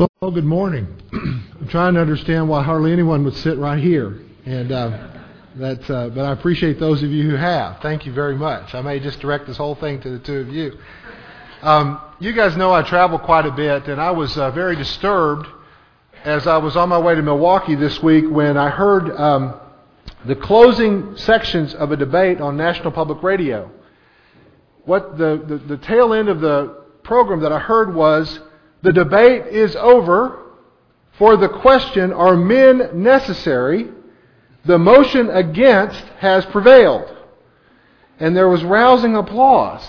Well, good morning. I'm trying to understand why hardly anyone would sit right here, and but I appreciate those of you who have. Thank you very much. I may just direct this whole thing to the two of you. You guys know I travel quite a bit, and I was very disturbed as I was on my way to Milwaukee this week when I heard the closing sections of a debate on National Public Radio. What the tail end of the program that I heard was, the debate is over for the question, are men necessary? The motion against has prevailed. And there was rousing applause.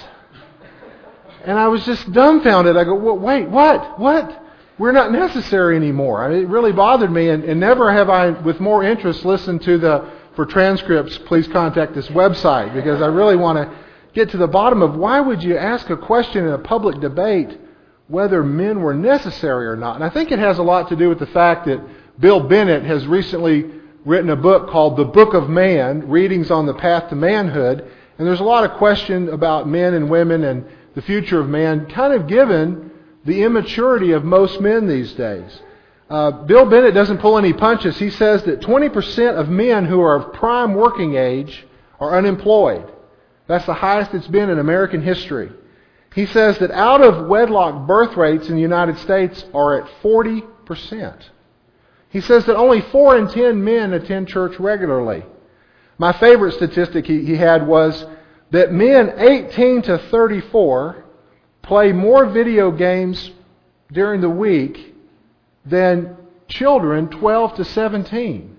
And I was just dumbfounded. I go, wait, what? We're not necessary anymore. I mean, it really bothered me, and never have I, with more interest, listened to for transcripts, please contact this website, because I really want to get to the bottom of why would you ask a question in a public debate whether men were necessary or not. And I think it has a lot to do with the fact that Bill Bennett has recently written a book called The Book of Man, Readings on the Path to Manhood. And there's a lot of question about men and women and the future of man, kind of given the immaturity of most men these days. Bill Bennett doesn't pull any punches. He says that 20% of men who are of prime working age are unemployed. That's the highest it's been in American history. He says that out of wedlock birth rates in the United States are at 40%. He says that only 4 in 10 men attend church regularly. My favorite statistic he had was that men 18 to 34 play more video games during the week than children 12 to 17.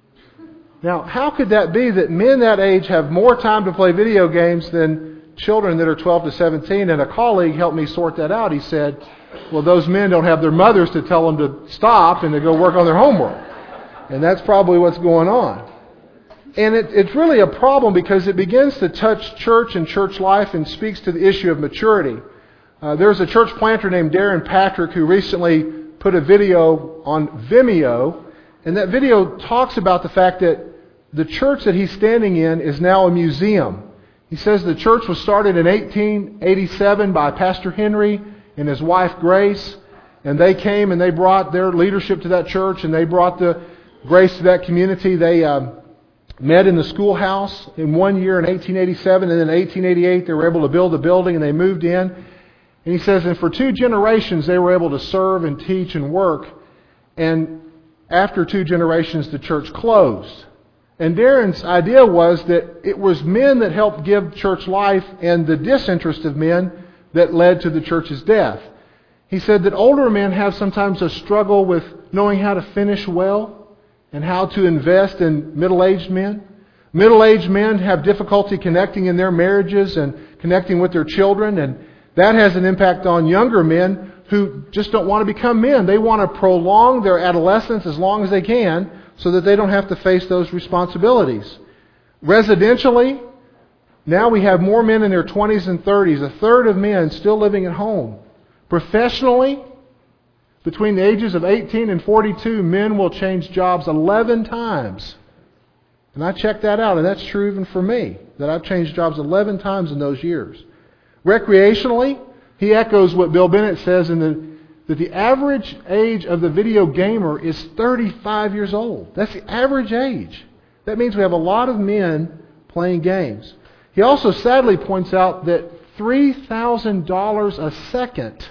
Now, how could that be that men that age have more time to play video games than children that are 12 to 17? And a colleague helped me sort that out. He said, well, those men don't have their mothers to tell them to stop and to go work on their homework. And that's probably what's going on. And it's really a problem because it begins to touch church and church life and speaks to the issue of maturity. There's a church planter named Darren Patrick who recently put a video on Vimeo, and that video talks about the fact that the church that he's standing in is now a museum. He says the church was started in 1887 by Pastor Henry and his wife Grace, and they came and they brought their leadership to that church, and they brought the grace to that community. They met in the schoolhouse in one year in 1887, and then in 1888 they were able to build a building and they moved in. And he says, and for 2 generations they were able to serve and teach and work, and after 2 generations the church closed. And Darren's idea was that it was men that helped give church life and the disinterest of men that led to the church's death. He said that older men have sometimes a struggle with knowing how to finish well and how to invest in middle-aged men. Middle-aged men have difficulty connecting in their marriages and connecting with their children, and that has an impact on younger men who just don't want to become men. They want to prolong their adolescence as long as they can so that they don't have to face those responsibilities. Residentially, now we have more men in their 20s and 30s, a third of men still living at home. Professionally, between the ages of 18 and 42, men will change jobs 11 times. And I checked that out, and that's true even for me, that I've changed jobs 11 times in those years. Recreationally, he echoes what Bill Bennett says that the average age of the video gamer is 35 years old. That's the average age. That means we have a lot of men playing games. He also sadly points out that $3,000 a second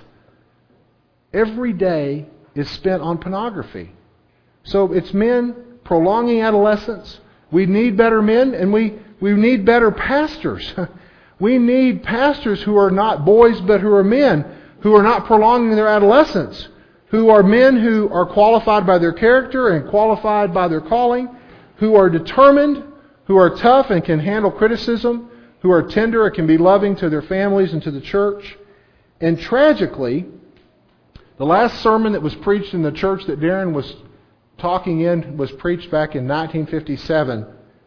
every day is spent on pornography. So it's men prolonging adolescence. We need better men, and we need better pastors. We need pastors who are not boys but who are men, who are not prolonging their adolescence, who are men who are qualified by their character and qualified by their calling, who are determined, who are tough and can handle criticism, who are tender and can be loving to their families and to the church. And tragically, the last sermon that was preached in the church that Darren was talking in was preached back in 1957.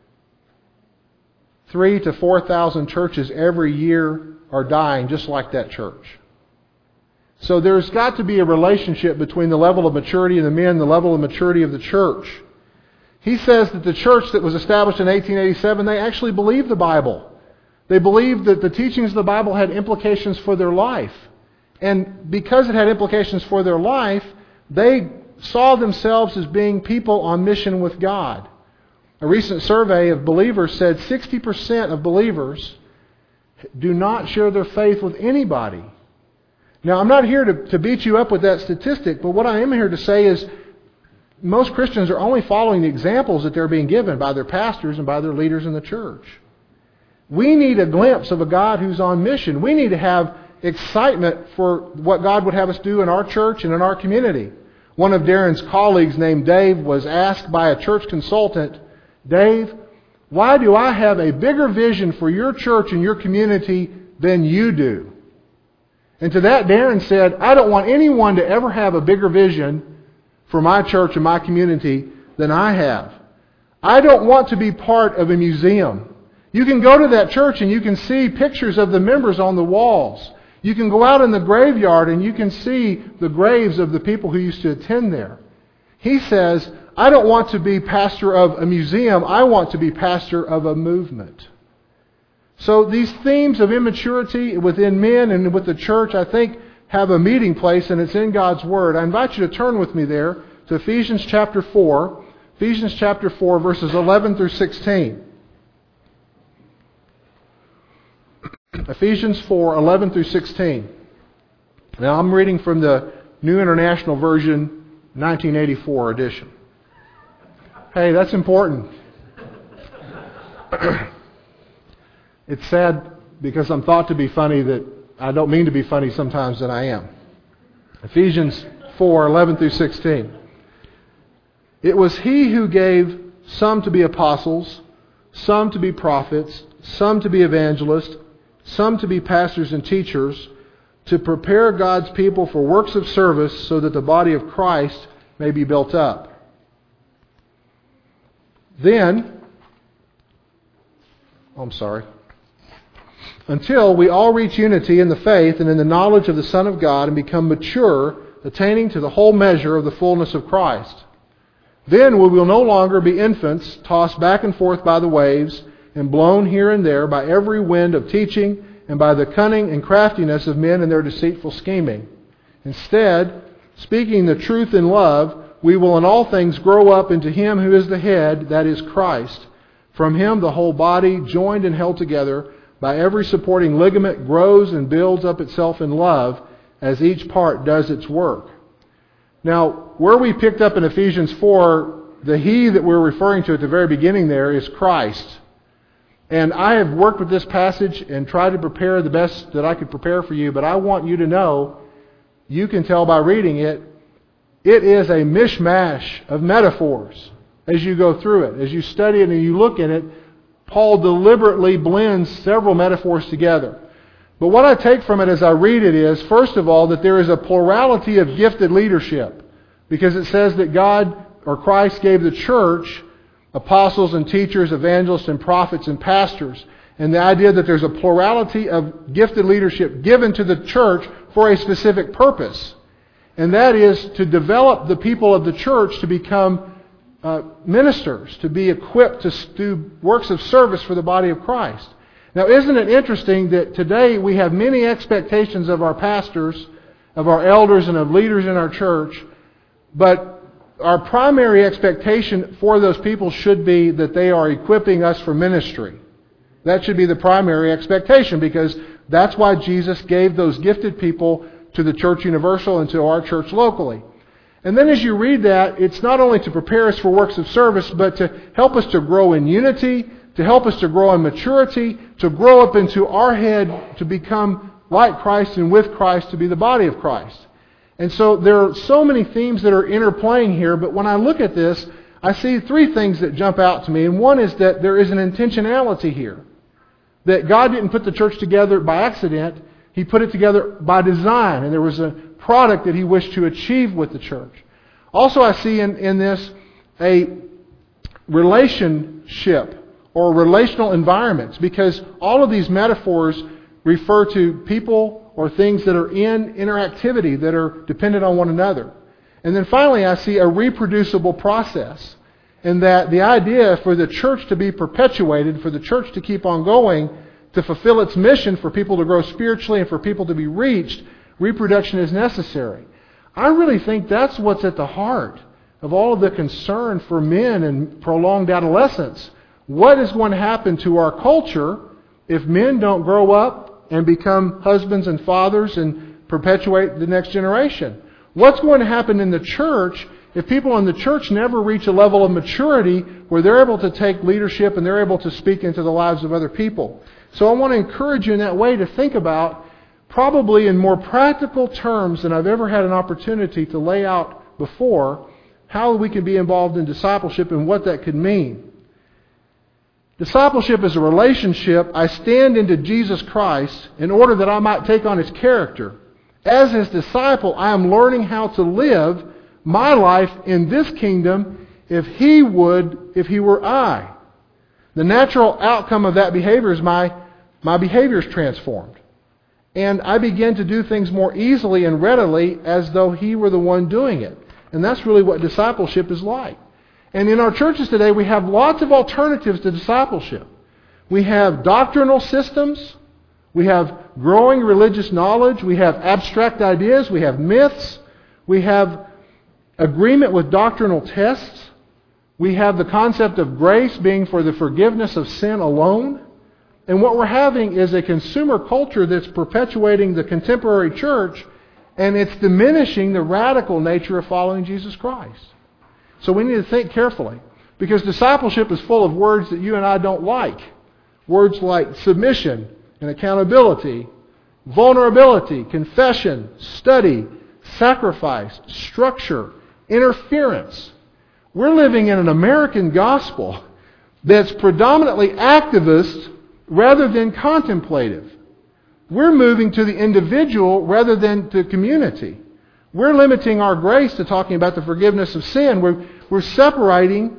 3,000 to 4,000 churches every year are dying just like that church. So there's got to be a relationship between the level of maturity of the men and the level of maturity of the church. He says that the church that was established in 1887, they actually believed the Bible. They believed that the teachings of the Bible had implications for their life. And because it had implications for their life, They saw themselves as being people on mission with God. A recent survey of believers said 60% of believers do not share their faith with anybody. Now, I'm not here to beat you up with that statistic, but what I am here to say is most Christians are only following the examples that they're being given by their pastors and by their leaders in the church. We need a glimpse of a God who's on mission. We need to have excitement for what God would have us do in our church and in our community. One of Darren's colleagues named Dave was asked by a church consultant, Dave, why do I have a bigger vision for your church and your community than you do? And to that Darren said, I don't want anyone to ever have a bigger vision for my church and my community than I have. I don't want to be part of a museum. You can go to that church and you can see pictures of the members on the walls. You can go out in the graveyard and you can see the graves of the people who used to attend there. He says, I don't want to be pastor of a museum. I want to be pastor of a movement. So these themes of immaturity within men and with the church, I think, have a meeting place, and it's in God's Word. I invite you to turn with me there to Ephesians chapter 4. Ephesians chapter 4, verses 11 through 16. Ephesians 4, 11 through 16. Now I'm reading from the New International Version, 1984 edition. Hey, that's important. It's sad because I'm thought to be funny that I don't mean to be funny sometimes that I am. Ephesians 4, 11 through 16. It was He who gave some to be apostles, some to be prophets, some to be evangelists, some to be pastors and teachers, to prepare God's people for works of service so that the body of Christ may be built up. Until we all reach unity in the faith and in the knowledge of the Son of God and become mature, attaining to the whole measure of the fullness of Christ. Then we will no longer be infants, tossed back and forth by the waves, and blown here and there by every wind of teaching and by the cunning and craftiness of men and their deceitful scheming. Instead, speaking the truth in love, we will in all things grow up into Him who is the head, that is Christ. From Him the whole body, joined and held together by every supporting ligament, grows and builds up itself in love as each part does its work. Now, where we picked up in Ephesians 4, the He that we're referring to at the very beginning there is Christ. And I have worked with this passage and tried to prepare the best that I could prepare for you, but I want you to know, you can tell by reading it, it is a mishmash of metaphors as you go through it. As you study it and you look at it, Paul deliberately blends several metaphors together. But what I take from it as I read it is, first of all, that there is a plurality of gifted leadership. Because it says that God, or Christ, gave the church apostles and teachers, evangelists and prophets and pastors. And the idea that there's a plurality of gifted leadership given to the church for a specific purpose. And that is to develop the people of the church to become ministers, to be equipped to do works of service for the body of Christ. Now, isn't it interesting that today we have many expectations of our pastors, of our elders, and of leaders in our church, but our primary expectation for those people should be that they are equipping us for ministry. That should be the primary expectation, because that's why Jesus gave those gifted people to the Church Universal and to our church locally. And then as you read that, it's not only to prepare us for works of service, but to help us to grow in unity, to help us to grow in maturity, to grow up into our head, to become like Christ and with Christ, to be the body of Christ. And so there are so many themes that are interplaying here, but when I look at this, I see three things that jump out to me. And one is that there is an intentionality here. That God didn't put the church together by accident. He put it together by design. And there was a product that He wished to achieve with the church. Also, I see in this a relationship or relational environments, because all of these metaphors refer to people or things that are in interactivity, that are dependent on one another. And then finally, I see a reproducible process. And that the idea for the church to be perpetuated, for the church to keep on going, to fulfill its mission for people to grow spiritually and for people to be reached, reproduction is necessary. I really think that's what's at the heart of all of the concern for men in prolonged adolescence. What is going to happen to our culture if men don't grow up and become husbands and fathers and perpetuate the next generation? What's going to happen in the church if people in the church never reach a level of maturity where they're able to take leadership and they're able to speak into the lives of other people? So I want to encourage you in that way to think about, probably in more practical terms than I've ever had an opportunity to lay out before, how we can be involved in discipleship and what that could mean. Discipleship is a relationship. I stand into Jesus Christ in order that I might take on His character. As His disciple, I am learning how to live my life in this kingdom if He were I. The natural outcome of that behavior is my behavior is transformed. And I begin to do things more easily and readily as though He were the one doing it. And that's really what discipleship is like. And in our churches today, we have lots of alternatives to discipleship. We have doctrinal systems. We have growing religious knowledge. We have abstract ideas. We have myths. We have agreement with doctrinal tests. We have the concept of grace being for the forgiveness of sin alone. And what we're having is a consumer culture that's perpetuating the contemporary church, and it's diminishing the radical nature of following Jesus Christ. So we need to think carefully, because discipleship is full of words that you and I don't like. Words like submission and accountability, vulnerability, confession, study, sacrifice, structure, interference. We're living in an American gospel that's predominantly activist rather than contemplative. We're moving to the individual rather than to community. We're limiting our grace to talking about the forgiveness of sin. We're separating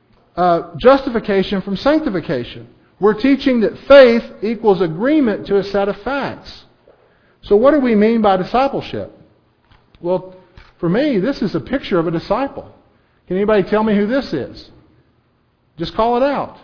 justification from sanctification. We're teaching that faith equals agreement to a set of facts. So what do we mean by discipleship? Well, for me, this is a picture of a disciple. Can anybody tell me who this is? Just call it out.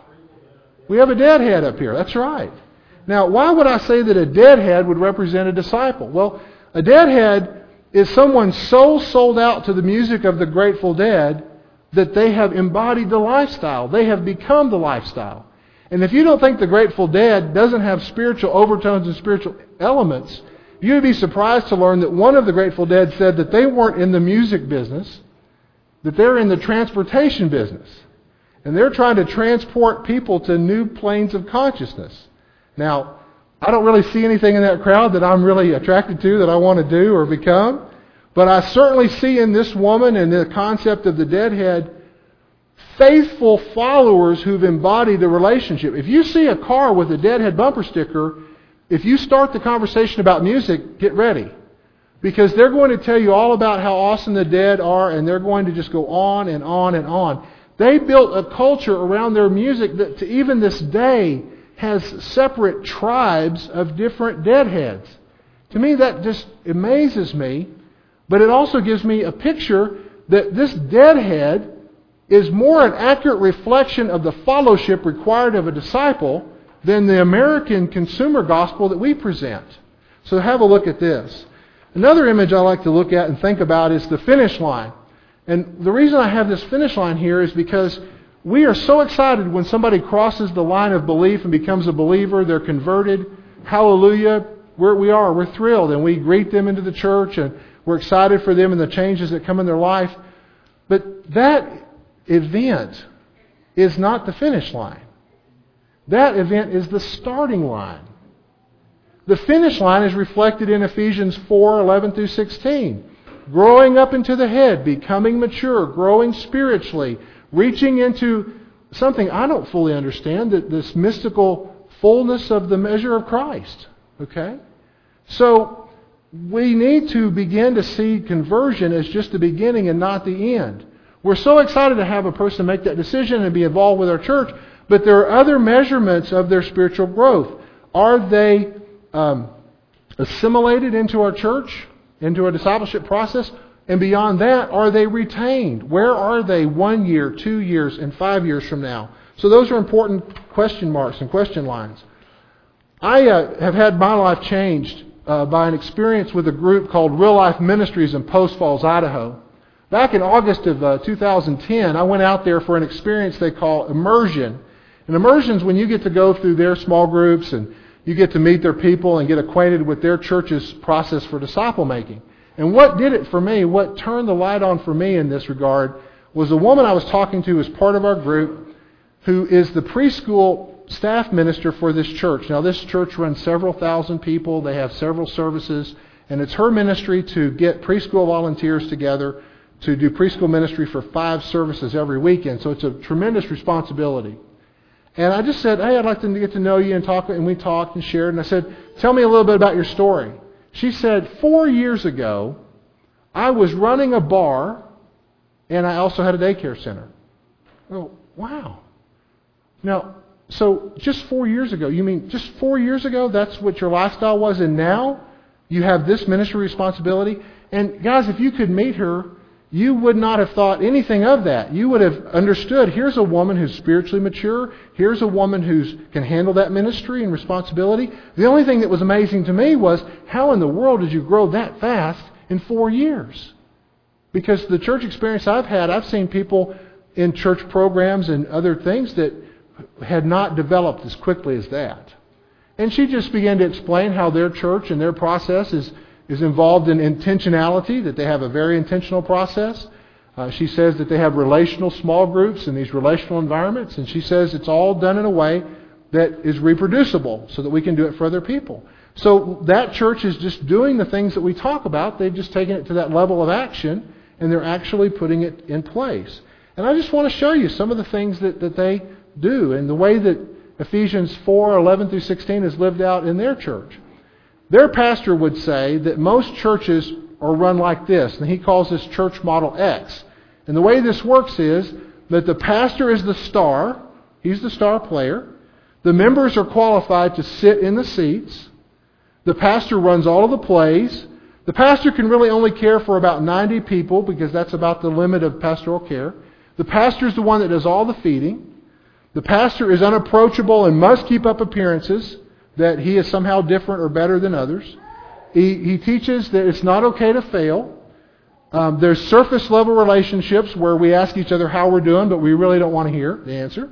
We have a deadhead up here. That's right. Now, why would I say that a deadhead would represent a disciple? Well, a deadhead is someone so sold out to the music of the Grateful Dead that they have embodied the lifestyle. They have become the lifestyle. And if you don't think the Grateful Dead doesn't have spiritual overtones and spiritual elements, you would be surprised to learn that one of the Grateful Dead said that they weren't in the music business, that they're in the transportation business. And they're trying to transport people to new planes of consciousness. Now, I don't really see anything in that crowd that I'm really attracted to, that I want to do or become. But I certainly see in this woman and the concept of the deadhead faithful followers who've embodied the relationship. If you see a car with a deadhead bumper sticker, if you start the conversation about music, get ready. Because they're going to tell you all about how awesome the Dead are, and they're going to just go on and on and on. They built a culture around their music that to even this day has separate tribes of different deadheads. To me, that just amazes me. But it also gives me a picture that this deadhead is more an accurate reflection of the fellowship required of a disciple than the American consumer gospel that we present. So have a look at this. Another image I like to look at and think about is the finish line. And the reason I have this finish line here is because we are so excited when somebody crosses the line of belief and becomes a believer, they're converted. Hallelujah. We're thrilled, and we greet them into the church, and we're excited for them and the changes that come in their life. But that event is not the finish line. That event is the starting line. The finish line is reflected in Ephesians 4:11 through 16. Growing up into the head, becoming mature, growing spiritually, reaching into something I don't fully understand, that this mystical fullness of the measure of Christ. Okay? So we need to begin to see conversion as just the beginning and not the end. We're so excited to have a person make that decision and be involved with our church, but there are other measurements of their spiritual growth. Are they assimilated into our church, into a discipleship process? And beyond that, are they retained? Where are they 1 year, 2 years, and 5 years from now? So those are important question marks and question lines. I have had my life changed by an experience with a group called Real Life Ministries in Post Falls, Idaho. Back in August of 2010, I went out there for an experience they call immersion. And immersion's when you get to go through their small groups and you get to meet their people and get acquainted with their church's process for disciple making. And what did it for me, what turned the light on for me in this regard, was a woman I was talking to as part of our group who is the preschool staff minister for this church. Now, this church runs several thousand people. They have several services. And it's her ministry to get preschool volunteers together to do preschool ministry for 5 services every weekend. So it's a tremendous responsibility. And I just said, hey, I'd like to get to know you and talk. And we talked and shared. And I said, tell me a little bit about your story. She said, 4 years ago, I was running a bar and I also had a daycare center. Oh, wow. Now, so just 4 years ago, you mean just 4 years ago, that's what your lifestyle was, and now you have this ministry responsibility? And guys, if you could meet her, you would not have thought anything of that. You would have understood, here's a woman who's spiritually mature. Here's a woman who can handle that ministry and responsibility. The only thing that was amazing to me was, how in the world did you grow that fast in 4 years? Because the church experience I've had, I've seen people in church programs and other things that had not developed as quickly as that. And she just began to explain how their church and their process is involved in intentionality, that they have a very intentional process. She says that they have relational small groups in these relational environments, and she says it's all done in a way that is reproducible so that we can do it for other people. So that church is just doing the things that we talk about. They've just taken it to that level of action, and they're actually putting it in place. And I just want to show you some of the things that they do and the way that Ephesians 4:11-16 is lived out in their church. Their pastor would say that most churches are run like this, and he calls this church model X. And the way this works is that the pastor is the star. He's the star player. The members are qualified to sit in the seats. The pastor runs all of the plays. The pastor can really only care for about 90 people because that's about the limit of pastoral care. The pastor is the one that does all the feeding. The pastor is unapproachable and must keep up appearances that he is somehow different or better than others. He teaches that it's not okay to fail. There's surface level relationships where we ask each other how we're doing, but we really don't want to hear the answer.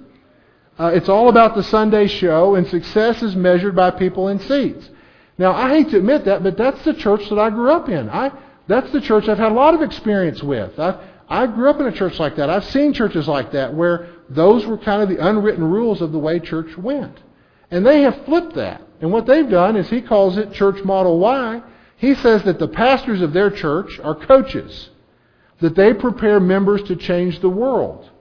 It's all about the Sunday show, and success is measured by people in seats. Now, I hate to admit that, but that's the church that I grew up in. That's the church I've had a lot of experience with. I grew up in a church like that. I've seen churches like that where those were kind of the unwritten rules of the way church went. And they have flipped that. And what they've done is he calls it Church Model Y. He says that the pastors of their church are coaches, that they prepare members to change the world.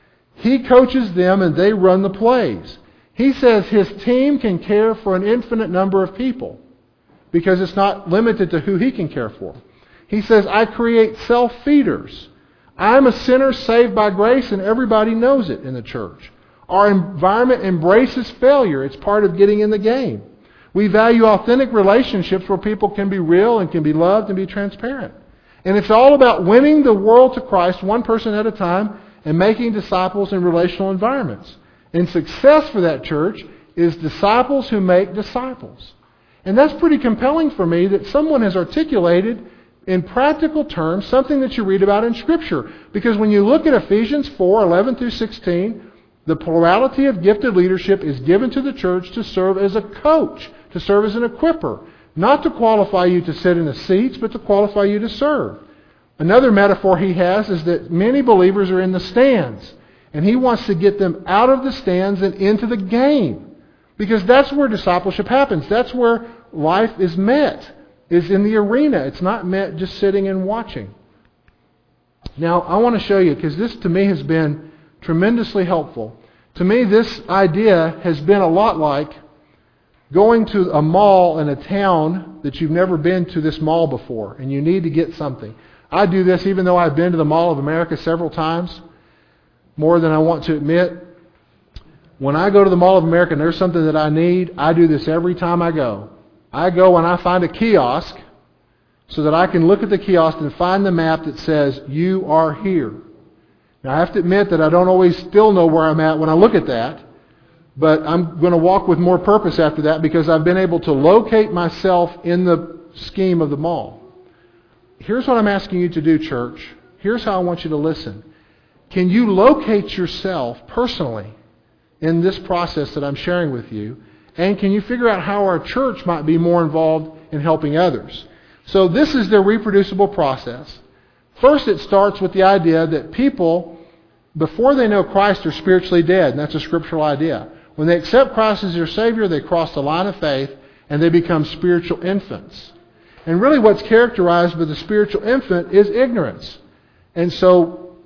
He coaches them and they run the plays. He says his team can care for an infinite number of people because it's not limited to who he can care for. He says, I create self-feeders. I'm a sinner saved by grace and everybody knows it in the church. Our environment embraces failure. It's part of getting in the game. We value authentic relationships where people can be real and can be loved and be transparent. And it's all about winning the world to Christ one person at a time and making disciples in relational environments. And success for that church is disciples who make disciples. And that's pretty compelling for me that someone has articulated in practical terms something that you read about in Scripture. Because when you look at Ephesians 4:11-16, the plurality of gifted leadership is given to the church to serve as a coach, to serve as an equipper, not to qualify you to sit in the seats, but to qualify you to serve. Another metaphor he has is that many believers are in the stands, and he wants to get them out of the stands and into the game. Because that's where discipleship happens. That's where life is met, is in the arena. It's not met just sitting and watching. Now, I want to show you, because this to me has been tremendously helpful. To me, this idea has been a lot like going to a mall in a town that you've never been to this mall before, and you need to get something. I do this even though I've been to the Mall of America several times, more than I want to admit. When I go to the Mall of America and there's something that I need, I do this every time I go. I go when I find a kiosk so that I can look at the kiosk and find the map that says, you are here. Now, I have to admit that I don't always still know where I'm at when I look at that. But I'm going to walk with more purpose after that because I've been able to locate myself in the scheme of the mall. Here's what I'm asking you to do, church. Here's how I want you to listen. Can you locate yourself personally in this process that I'm sharing with you? And can you figure out how our church might be more involved in helping others? So this is their reproducible process. First, it starts with the idea that people, before they know Christ, are spiritually dead. And that's a scriptural idea. When they accept Christ as their Savior, they cross the line of faith and they become spiritual infants. And really what's characterized by the spiritual infant is ignorance. And so,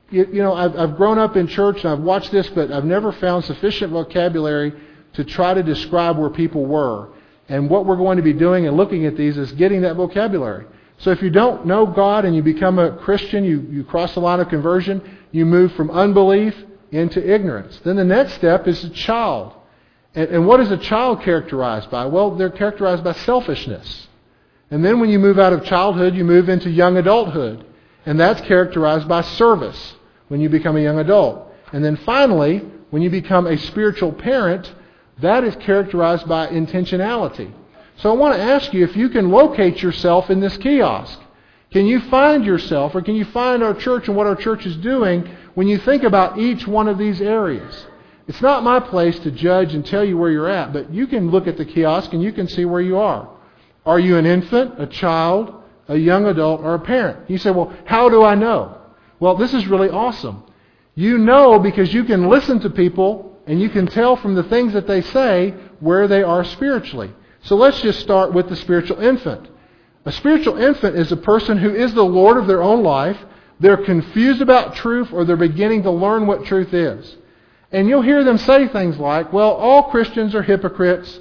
I've grown up in church and I've watched this, but I've never found sufficient vocabulary to try to describe where people were. And what we're going to be doing and looking at these is getting that vocabulary. So if you don't know God and you become a Christian, you cross the line of conversion, you move from unbelief into ignorance. Then the next step is a child. And what is a child characterized by? Well, they're characterized by selfishness. And then when you move out of childhood, you move into young adulthood. And that's characterized by service when you become a young adult. And then finally, when you become a spiritual parent, that is characterized by intentionality. So I want to ask you if you can locate yourself in this kiosk. Can you find yourself, or can you find our church and what our church is doing when you think about each one of these areas? It's not my place to judge and tell you where you're at, but you can look at the kiosk and you can see where you are. Are you an infant, a child, a young adult, or a parent? You say, well, how do I know? Well, this is really awesome. You know because you can listen to people and you can tell from the things that they say where they are spiritually. So let's just start with the spiritual infant. A spiritual infant is a person who is the Lord of their own life. They're confused about truth, or they're beginning to learn what truth is. And you'll hear them say things like, well, all Christians are hypocrites.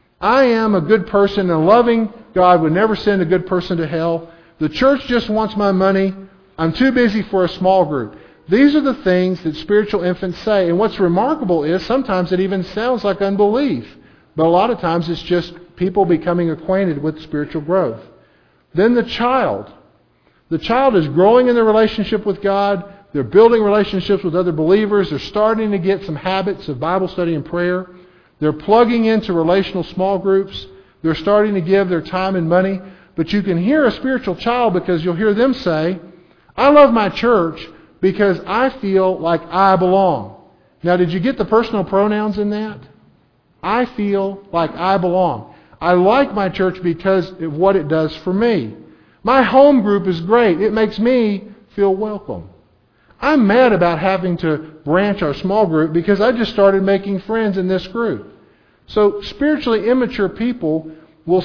I am a good person, and a loving God would never send a good person to hell. The church just wants my money. I'm too busy for a small group. These are the things that spiritual infants say. And what's remarkable is sometimes it even sounds like unbelief. But a lot of times it's just people becoming acquainted with spiritual growth. Then the child. The child is growing in their relationship with God. They're building relationships with other believers. They're starting to get some habits of Bible study and prayer. They're plugging into relational small groups. They're starting to give their time and money. But you can hear a spiritual child because you'll hear them say, I love my church because I feel like I belong. Now, did you get the personal pronouns in that? I feel like I belong. I like my church because of what it does for me. My home group is great. It makes me feel welcome. I'm mad about having to branch our small group because I just started making friends in this group. So spiritually immature people will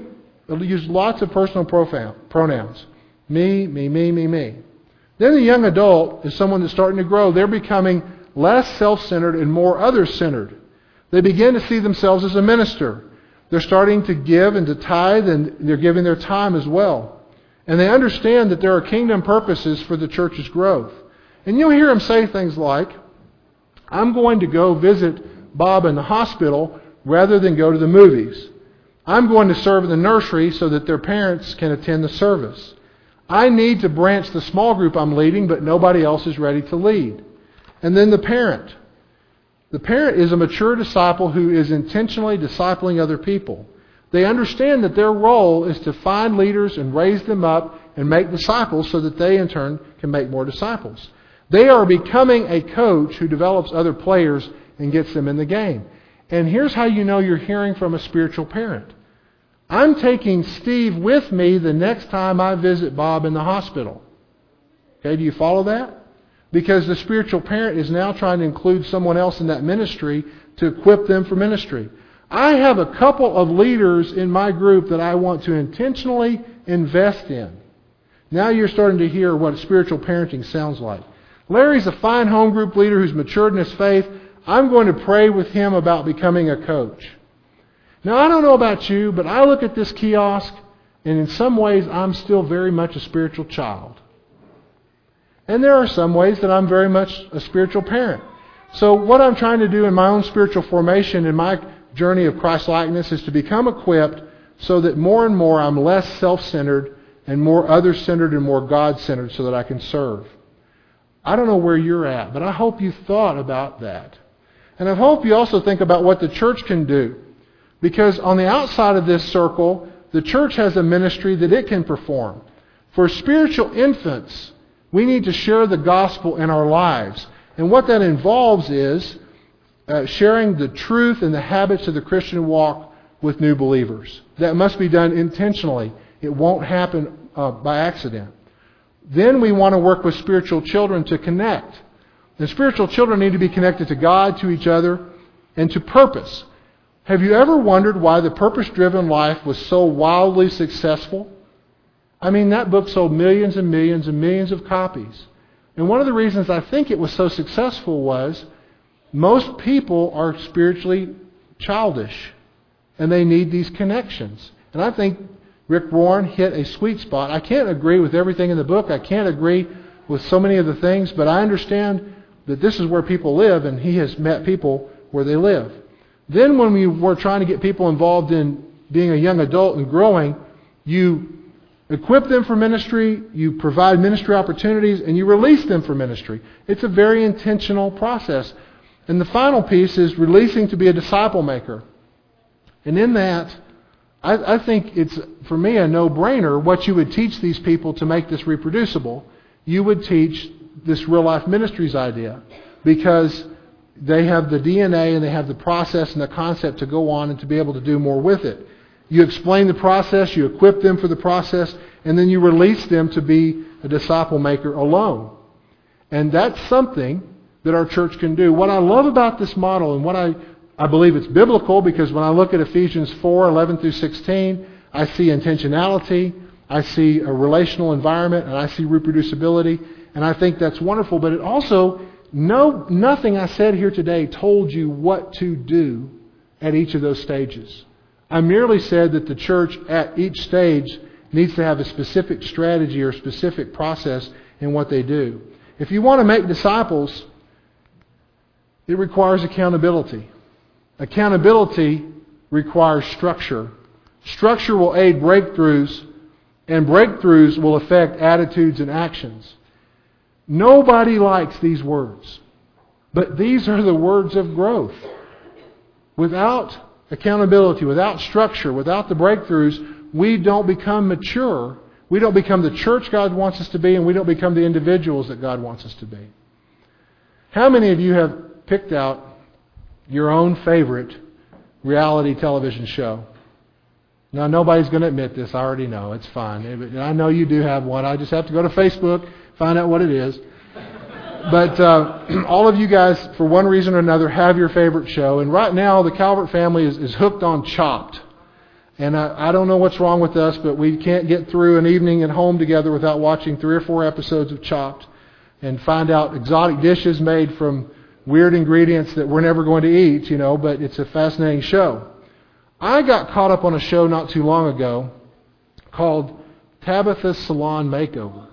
use lots of personal pronouns. Me, me, me, me, me. Then the young adult is someone that's starting to grow. They're becoming less self-centered and more other-centered. They begin to see themselves as a minister. They're starting to give and to tithe, and they're giving their time as well. And they understand that there are kingdom purposes for the church's growth. And you'll hear them say things like, I'm going to go visit Bob in the hospital rather than go to the movies. I'm going to serve in the nursery so that their parents can attend the service. I need to branch the small group I'm leading, but nobody else is ready to lead. And then the parent. The parent is a mature disciple who is intentionally discipling other people. They understand that their role is to find leaders and raise them up and make disciples so that they in turn can make more disciples. They are becoming a coach who develops other players and gets them in the game. And here's how you know you're hearing from a spiritual parent. I'm taking Steve with me the next time I visit Bob in the hospital. Okay, do you follow that? Because the spiritual parent is now trying to include someone else in that ministry to equip them for ministry. I have a couple of leaders in my group that I want to intentionally invest in. Now you're starting to hear what spiritual parenting sounds like. Larry's a fine home group leader who's matured in his faith. I'm going to pray with him about becoming a coach. Now, I don't know about you, but I look at this kiosk, and in some ways, I'm still very much a spiritual child. And there are some ways that I'm very much a spiritual parent. So what I'm trying to do in my own spiritual formation, in my journey of Christ-likeness, is to become equipped so that more and more I'm less self-centered and more other-centered and more God-centered so that I can serve. I don't know where you're at, but I hope you thought about that. And I hope you also think about what the church can do. Because on the outside of this circle, the church has a ministry that it can perform. For spiritual infants, we need to share the gospel in our lives. And what that involves is sharing the truth and the habits of the Christian walk with new believers. That must be done intentionally. It won't happen by accident. Then we want to work with spiritual children to connect. And spiritual children need to be connected to God, to each other, and to purpose. Have you ever wondered why the Purpose-Driven Life was so wildly successful? I mean, that book sold millions and millions and millions of copies. And one of the reasons I think it was so successful was most people are spiritually childish, and they need these connections. And I think Rick Warren hit a sweet spot. I can't agree with everything in the book. I can't agree with so many of the things, but I understand that this is where people live, and he has met people where they live. Then when we were trying to get people involved in being a young adult and growing, you equip them for ministry, you provide ministry opportunities, and you release them for ministry. It's a very intentional process. And the final piece is releasing to be a disciple maker. And in that, I think it's, for me, a no-brainer what you would teach these people to make this reproducible. You would teach this real-life ministries idea, because they have the DNA and they have the process and the concept to go on and to be able to do more with it. You explain the process, you equip them for the process, and then you release them to be a disciple maker alone. And that's something that our church can do. What I love about this model, and what I believe it's biblical, because when I look at Ephesians 4:11 through 16, I see intentionality, I see a relational environment, and I see reproducibility, and I think that's wonderful. But it also, nothing I said here today told you what to do at each of those stages. I merely said that the church at each stage needs to have a specific strategy or specific process in what they do. If you want to make disciples, it requires accountability. Accountability requires structure. Structure will aid breakthroughs, and breakthroughs will affect attitudes and actions. Nobody likes these words, but these are the words of growth. Without accountability, without structure, without the breakthroughs, we don't become mature. We don't become the church God wants us to be, and we don't become the individuals that God wants us to be. How many of you have picked out your own favorite reality television show? Now, nobody's going to admit this. I already know. It's fine. I know you do have one. I just have to go to Facebook, find out what it is. But all of you guys, for one reason or another, have your favorite show. And right now, the Calvert family is hooked on Chopped. And I don't know what's wrong with us, but we can't get through an evening at home together without watching 3 or 4 episodes of Chopped and find out exotic dishes made from weird ingredients that we're never going to eat, but it's a fascinating show. I got caught up on a show not too long ago called Tabitha's Salon Makeover.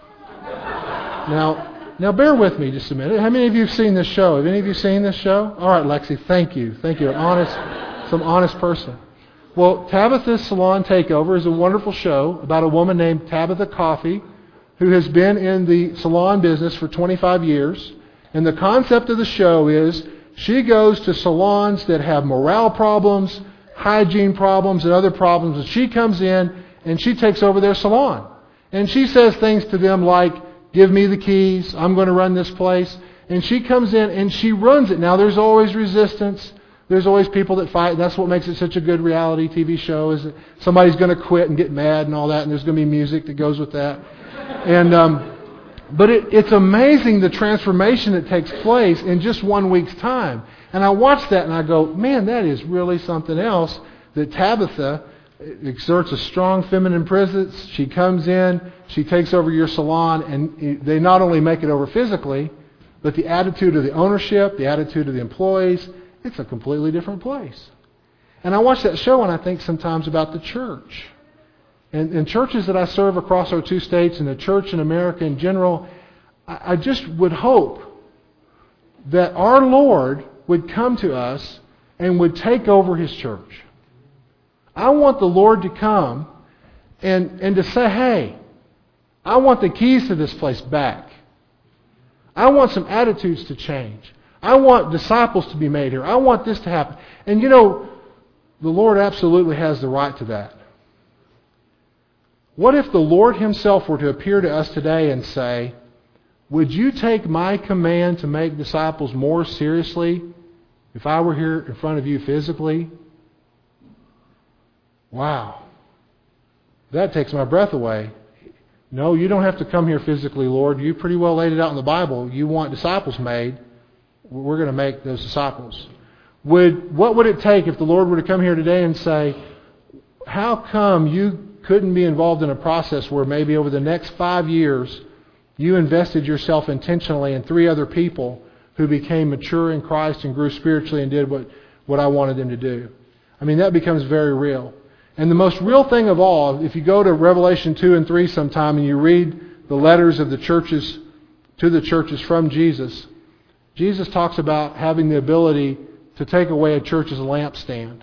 Now bear with me just a minute. How many of you have seen this show? Have any of you seen this show? All right, Lexi, thank you. Thank you. Some honest person. Well, Tabitha's Salon Takeover is a wonderful show about a woman named Tabitha Coffey who has been in the salon business for 25 years. And the concept of the show is she goes to salons that have morale problems, hygiene problems, and other problems. And she comes in and she takes over their salon. And she says things to them like, "Give me the keys, I'm going to run this place." And she comes in and she runs it. Now, there's always resistance. There's always people that fight. That's what makes it such a good reality TV show, is that somebody's going to quit and get mad and all that, and there's going to be music that goes with that. And but it's amazing the transformation that takes place in just 1 week's time. And I watch that and I go, man, that is really something else, that Tabitha exerts a strong feminine presence. She comes in, she takes over your salon, and they not only make it over physically, but the attitude of the ownership, the attitude of the employees, it's a completely different place. And I watch that show and I think sometimes about the church. And churches that I serve across our 2 states and the church in America in general, I just would hope that our Lord would come to us and would take over His church. I want the Lord to come and to say, hey, I want the keys to this place back. I want some attitudes to change. I want disciples to be made here. I want this to happen. And you know, the Lord absolutely has the right to that. What if the Lord Himself were to appear to us today and say, would you take my command to make disciples more seriously if I were here in front of you physically? Wow. That takes my breath away. No, you don't have to come here physically, Lord. You pretty well laid it out in the Bible. You want disciples made. We're going to make those disciples. What would it take if the Lord were to come here today and say, how come you couldn't be involved in a process where maybe over the next 5 years you invested yourself intentionally in 3 other people who became mature in Christ and grew spiritually and did what I wanted them to do? I mean, that becomes very real. And the most real thing of all, if you go to Revelation 2 and 3 sometime and you read the letters of the churches to the churches from Jesus, Jesus talks about having the ability to take away a church's lampstand.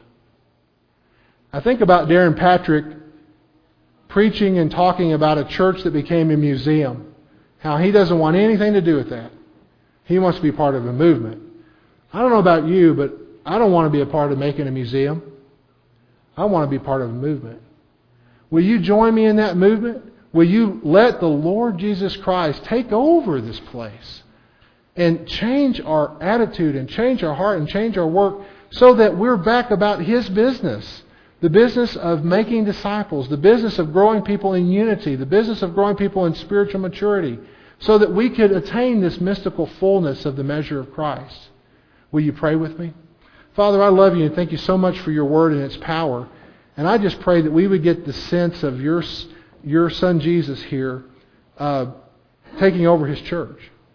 I think about Darren Patrick preaching and talking about a church that became a museum. How he doesn't want anything to do with that. He wants to be part of a movement. I don't know about you, but I don't want to be a part of making a museum. I want to be part of a movement. Will you join me in that movement? Will you let the Lord Jesus Christ take over this place and change our attitude and change our heart and change our work so that we're back about His business? The business of making disciples, the business of growing people in unity, the business of growing people in spiritual maturity, so that we could attain this mystical fullness of the measure of Christ. Will you pray with me? Father, I love you and thank you so much for your word and its power. And I just pray that we would get the sense of your Son Jesus here taking over His church.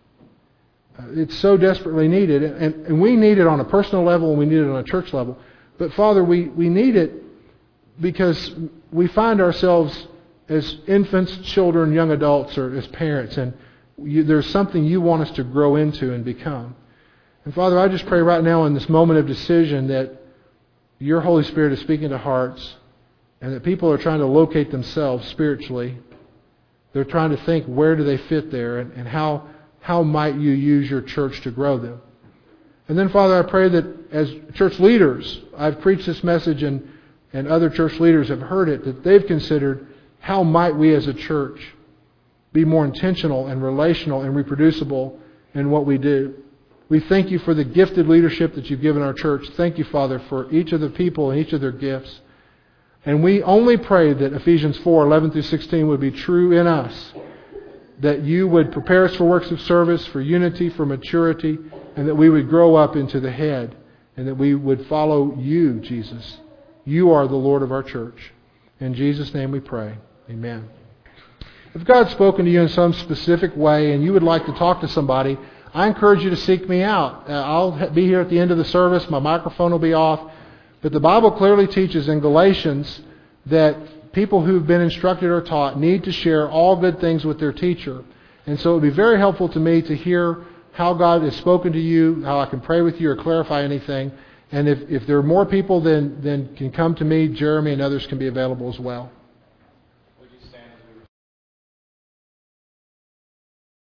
It's so desperately needed. And we need it on a personal level and we need it on a church level. But Father, we need it because we find ourselves as infants, children, young adults, or as parents, and there's something you want us to grow into and become. And Father, I just pray right now in this moment of decision that your Holy Spirit is speaking to hearts and that people are trying to locate themselves spiritually. They're trying to think, where do they fit there and how might you use your church to grow them? And then, Father, I pray that as church leaders, I've preached this message and other church leaders have heard it, that they've considered how might we as a church be more intentional and relational and reproducible in what we do. We thank you for the gifted leadership that you've given our church. Thank you, Father, for each of the people and each of their gifts. And we only pray that Ephesians 4:11 through 16 would be true in us, that you would prepare us for works of service, for unity, for maturity, and that we would grow up into the head, and that we would follow you, Jesus. You are the Lord of our church. In Jesus' name we pray. Amen. If God's spoken to you in some specific way and you would like to talk to somebody, I encourage you to seek me out. I'll be here at the end of the service. My microphone will be off. But the Bible clearly teaches in Galatians that people who've been instructed or taught need to share all good things with their teacher. And so it would be very helpful to me to hear how God has spoken to you, how I can pray with you or clarify anything. And if there are more people, then can come to me. Jeremy and others can be available as well.